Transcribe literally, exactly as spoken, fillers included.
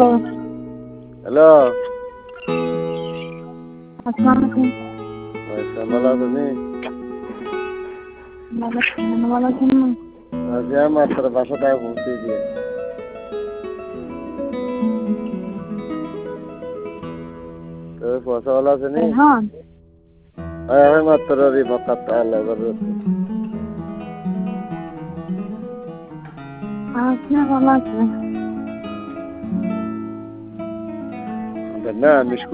Hello, আসসালামু আলাইকুম। আচ্ছা ভালো আছো নি? ভালো আছেন? ভালো আছেন না? আছি আমার তোর বাসা টাকা পৌঁছে দিয়ে তোর পয়সা ভালো আছে নি? রেহান হ্যাঁ মাত্র রি বকাত তাহলে আছি না, ভালো আছে। না মিস